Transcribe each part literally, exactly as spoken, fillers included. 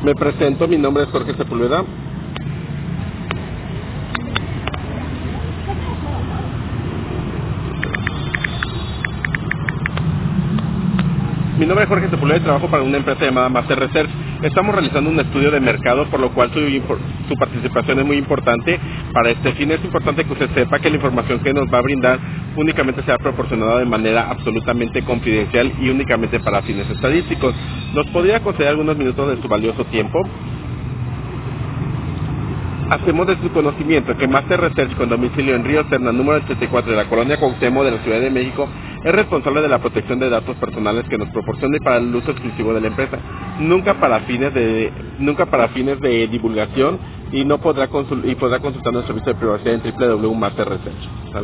Me presento, mi nombre es Jorge Sepúlveda. Mi nombre es Jorge Sepúlveda y trabajo para una empresa llamada Master Research. Estamos realizando un estudio de mercado, por lo cual su, su participación es muy importante. Para este fin es importante que usted sepa que la información que nos va a brindar únicamente será proporcionada de manera absolutamente confidencial y únicamente para fines estadísticos. ¿Nos podría conceder algunos minutos de su valioso tiempo? Hacemos de su conocimiento que Master Research, con domicilio en Río Serna, número ochenta y cuatro de la colonia Cuauhtémoc de la Ciudad de México, es responsable de la protección de datos personales que nos proporciona y para el uso exclusivo de la empresa, nunca para fines de nunca para fines de divulgación, y no podrá consul, y podrá consultar nuestro servicio de privacidad en doble u doble u doble u punto master research. ¿Vale?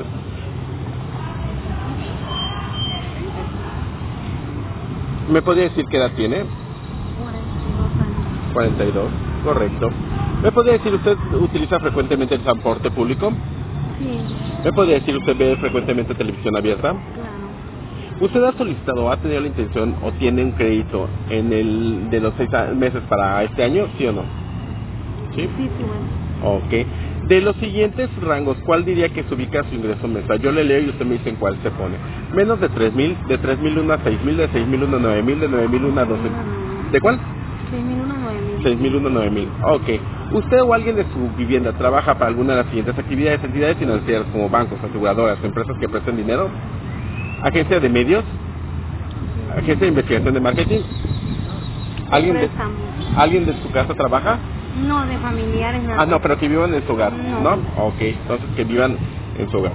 ¿Me podría decir qué edad tiene? cuarenta y dos, correcto. ¿Me podría decir, usted utiliza frecuentemente el transporte público? Sí. ¿Me podría decir, usted ve frecuentemente televisión abierta? Claro. ¿Usted ha solicitado, ha tenido la intención o tiene un crédito en el de los seis meses para este año, sí o no? ¿Sí? Sí, sí, bueno. Ok. De los siguientes rangos, ¿cuál diría que se ubica su ingreso mensual? Yo le leo y usted me dice en cuál se pone. Menos de tres mil, de tres mil uno a seis mil, de seis mil uno a nueve mil, de nueve mil uno a doce mil. ¿De cuál? seis mil uno a nueve mil. seis mil uno a nueve mil. Ok. ¿Usted o alguien de su vivienda trabaja para alguna de las siguientes actividades, entidades financieras como bancos, aseguradoras, empresas que prestan dinero, agencia de medios, agencia de investigación de marketing? ¿Alguien de, ¿Alguien de su casa trabaja? No, de familiares nada. Ah, no, pero que vivan en su hogar, ¿no? No. Ok, entonces que vivan en su hogar.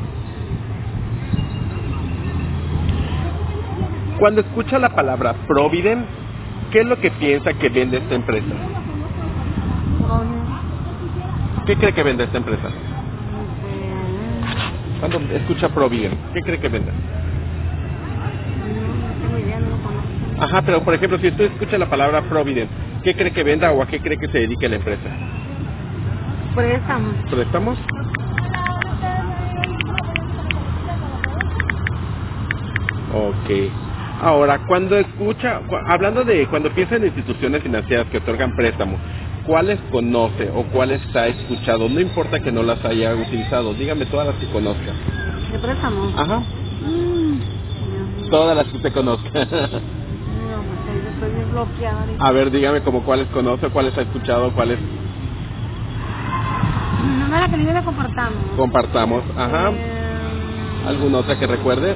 Cuando escucha la palabra Provident, ¿qué es lo que piensa que vende esta empresa? ¿Qué cree que vende esta empresa? Cuando escucha Provident, ¿qué cree que vende? No tengo idea, no lo conozco. Ajá, pero por ejemplo, si usted escucha la palabra Provident, ¿qué cree que venda o a qué cree que se dedique la empresa? Préstamos. ¿Préstamos? Ok. Ahora, cuando escucha, cu- hablando de, cuando piensa en instituciones financieras que otorgan préstamos, ¿cuáles conoce o cuáles ha escuchado? No importa que no las haya utilizado, dígame todas las que conozca. ¿De préstamos? Ajá. Mm, Dios mío. Todas las que usted conozca. No, pues ahí estoy desbloqueada. ahorita. A ver, dígame como cuáles conoce, cuáles ha escuchado, cuáles No me la que le comportamos. compartamos. Ajá. Eh, ¿Alguna otra que recuerde?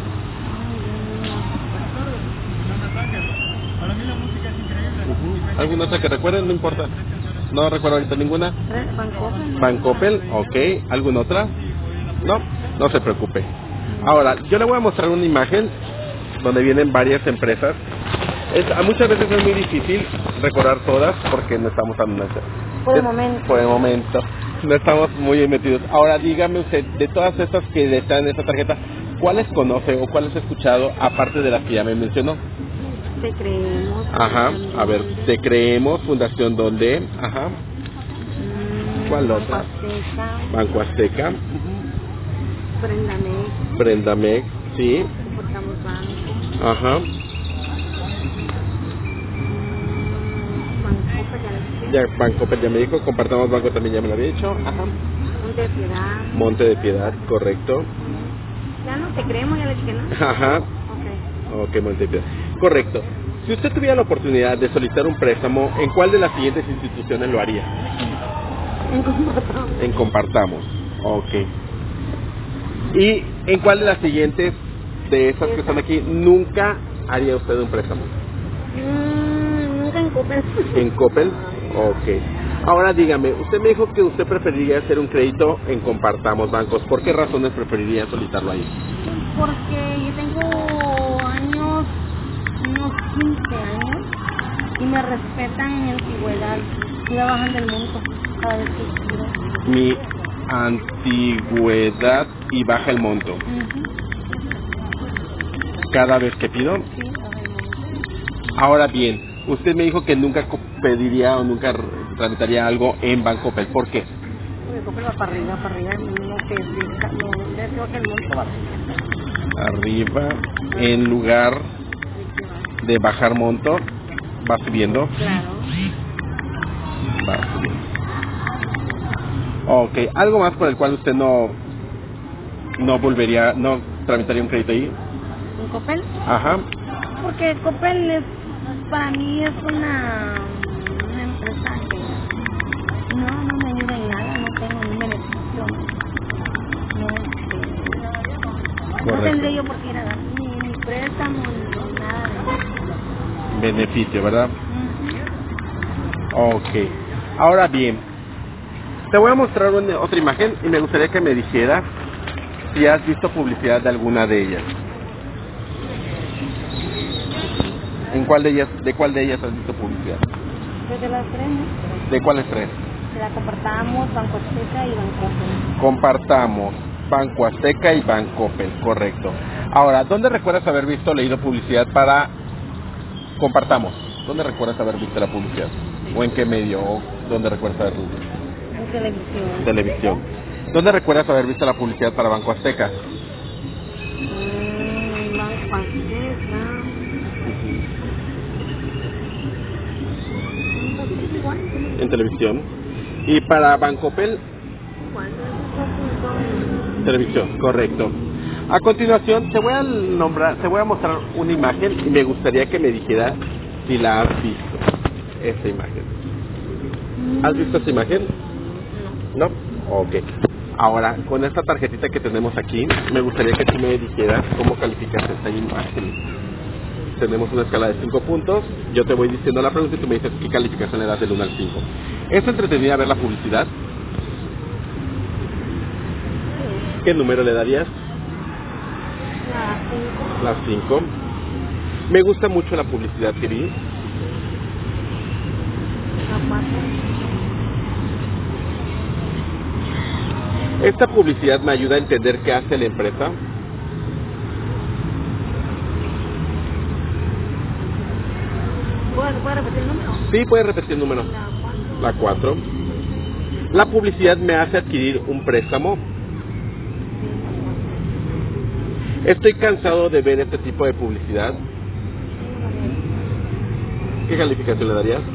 Ujú. ¿Alguna otra que recuerde? No importa. No recuerdo ahorita ninguna. Tres, Bancoppel. Bancoppel, ok. ¿Alguna otra? No, no se preocupe. Ahora, yo le voy a mostrar una imagen donde vienen varias empresas. Es, a muchas veces es muy difícil recordar todas porque no estamos tan Por el momento. Por el momento. No estamos muy metidos. Ahora, dígame usted, de todas estas que están en esta tarjeta, ¿cuáles conoce o cuáles ha escuchado aparte de las que ya me mencionó? Te creemos. Ajá, a ver, Te Creemos, Fundación Donde, ajá, Mm, ¿cuál Banco otra? Azteca. Banco Azteca, Prendamex. Prendamex, sí, Soportamos banco. ajá, Bancoppel, ya les dije. ya Banco, ya me dijo, Compartamos Banco también ya me lo había dicho, ajá, Monte de Piedad. Monte de Piedad, correcto, Ya no te creemos, ya les dije, ¿no? ajá, Ok. ok, Monte de Piedad, correcto. Si usted tuviera la oportunidad de solicitar un préstamo, ¿en cuál de las siguientes instituciones lo haría? En Comportamos. En Compartamos, ok. ¿Y en cuál de las siguientes de esas que están aquí nunca haría usted un préstamo? Mm, nunca en Coppel. ¿En Coppel? Ok. Ahora dígame, usted me dijo que usted preferiría hacer un crédito en Compartamos Bancos. ¿Por qué razones preferiría solicitarlo ahí? Porque yo tengo años, unos quince años, y me respetan en mi antigüedad. Y me bajan del monto cada vez que quiero. Mi antigüedad y baja el monto. Ujú. Cada vez que pido. Sí, baja el monto. Ahora bien, usted me dijo que nunca co- pediría o nunca r- tramitaría algo en Bancoppel. ¿Por qué? Porque Coppel va para arriba, para arriba, no que fija, no, ya creo que el monto va a subir. Arriba, en lugar de bajar monto, va subiendo. Claro. Va. Ok, ¿algo más por el cual usted no no volvería, no tramitaría un crédito ahí? ¿En Coppel? Ajá. Porque Coppel es, para mí es una, una empresa que no, no me ayuda en nada, no tengo ningún beneficio. No, este, no tendría yo por qué ir a dar ni, ni préstamo, ni nada de beneficio, ¿verdad? uh-huh. Ok. Ahora bien, te voy a mostrar una, otra imagen y me gustaría que me dijeras si has visto publicidad de alguna de ellas. ¿En cuál de ellas, de cuál de ellas has visto publicidad? Desde las tres, ¿no? ¿De cuáles tres? La Compartamos, Banco Azteca y Bancoppel. Compartamos, Banco Azteca y Bancoppel, correcto. Ahora, ¿dónde recuerdas haber visto o leído publicidad para Compartamos? ¿Dónde recuerdas haber visto la publicidad? ¿O en qué medio? ¿O dónde recuerdas haber visto? En televisión. Televisión. ¿Dónde recuerdas haber visto la publicidad para Banco Azteca? Mm, Banco Azteca. En televisión. ¿Y para Bancoppel? Televisión, correcto. A continuación te voy a nombrar, te voy a mostrar una imagen y me gustaría que me dijeras si la has visto. Esta imagen. ¿Has visto esta imagen? No. ¿No? Ok. Ahora, con esta tarjetita que tenemos aquí, me gustaría que tú me dijeras cómo calificas esta imagen. Tenemos una escala de cinco puntos, yo te voy diciendo la pregunta y tú me dices qué calificación le das del uno al cinco. ¿Es entretenida ver la publicidad? ¿Qué número le darías? Las cinco. Me gusta mucho la publicidad que vi. ¿Esta publicidad me ayuda a entender qué hace la empresa? ¿Puedo repetir el número? Sí, puedes repetir el número. La cuatro. ¿La publicidad me hace adquirir un préstamo? Estoy cansado de ver este tipo de publicidad. ¿Qué calificación le darías?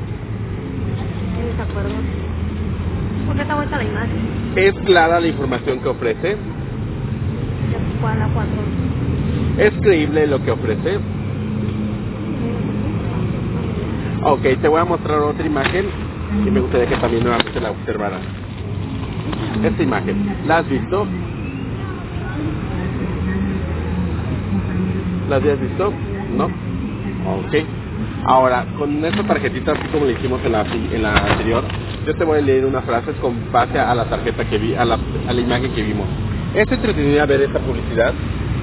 No me acuerdo. ¿Por qué está vuelta la imagen? ¿Es clara la información que ofrece? ¿Cuál la cuatro? ¿Es creíble lo que ofrece? Ok, te voy a mostrar otra imagen y me gustaría que también nuevamente la observaras. Esta imagen, ¿la has visto? ¿La habías visto? ¿No? Ok. Ahora, con esta tarjetita, así como le hicimos en la, en la anterior, yo te voy a leer unas frases con base a la tarjeta que vi, a la, a la imagen que vimos. ¿Es entretenida ver esta publicidad?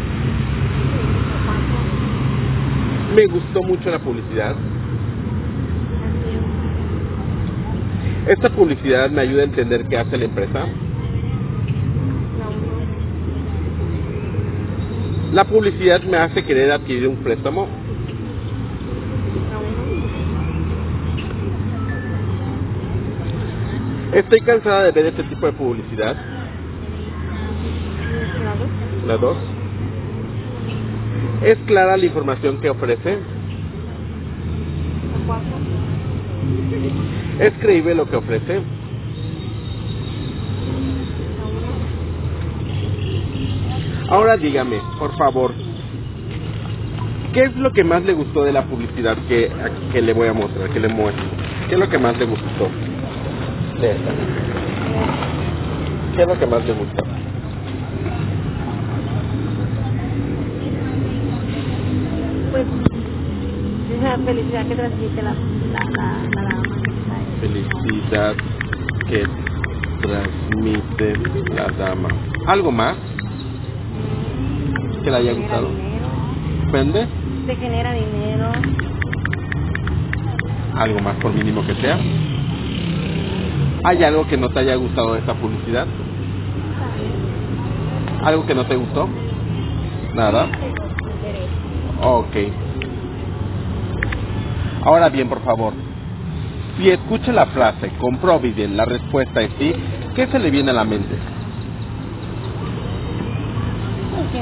Me gustó mucho la publicidad. ¿Esta publicidad me ayuda a entender qué hace la empresa? ¿La publicidad me hace querer adquirir un préstamo? Estoy cansada de ver este tipo de publicidad. La dos. ¿Es clara la información que ofrece? ¿Es creíble lo que ofrece? Ahora dígame, por favor, ¿qué es lo que más le gustó de la publicidad que, que le voy a mostrar, que le muestro? ¿Qué es lo que más le gustó de esta? ¿Qué es lo que más le gustó? Pues esa felicidad que transmite la, la, la, la dama. Felicidad que transmite la dama. ¿Algo más que le haya gustado? ¿Vende? Se genera dinero. ¿Algo más, por mínimo que sea? ¿Hay algo que no te haya gustado de esta publicidad? ¿Algo que no te gustó? ¿Nada? Ok. Ahora bien, por favor, si escucha la frase con Provident, la respuesta es sí, ¿qué se le viene a la mente? Porque,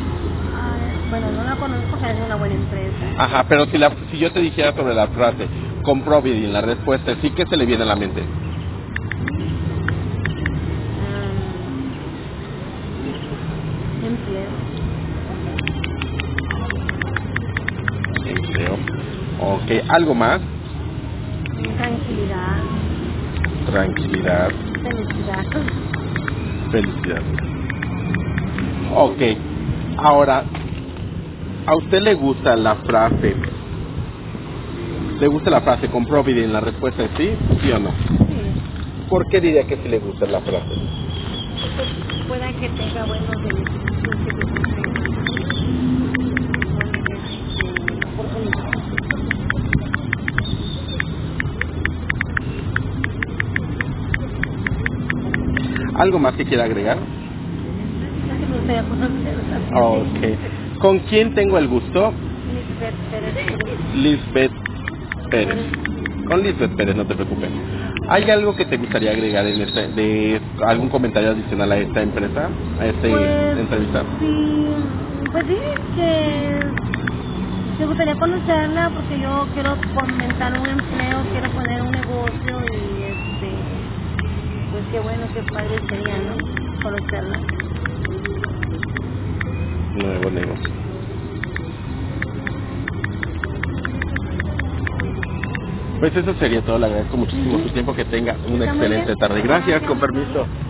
ah, bueno, no la conozco, pero es una buena empresa. Ajá, pero si, la, si yo te dijera sobre la frase Con Providence, la respuesta sí, ¿qué se le viene a la mente? Um, empleo. Empleo. Ok, ¿algo más? Tranquilidad. Tranquilidad. Felicidad. Felicidad. Ok, ahora, ¿a usted le gusta la frase? ¿Le gusta la frase con Providence? La respuesta es sí, sí o no. Sí. ¿Por qué diría que sí le gusta la frase? Porque pueda que tenga buenos beneficios, que te oportunidades. ¿Algo más que quiera agregar? Que me gustaría conocerla. Ok. ¿Con quién tengo el gusto? Lisbeth Pérez. Lisbeth Pérez. Con Lisbeth Pérez, no te preocupes. ¿Hay algo que te gustaría agregar en este, de algún comentario adicional a esta empresa, a esta Pues entrevista? sí, pues sí, que me gustaría conocerla porque yo quiero fomentar un empleo, quiero poner un negocio y este, pues qué bueno, qué padre sería, ¿no? Conocerla. Nuevo negocio. Pues eso sería todo. Le agradezco muchísimo su tiempo. Que tenga una Está muy excelente bien. tarde. Gracias, con permiso.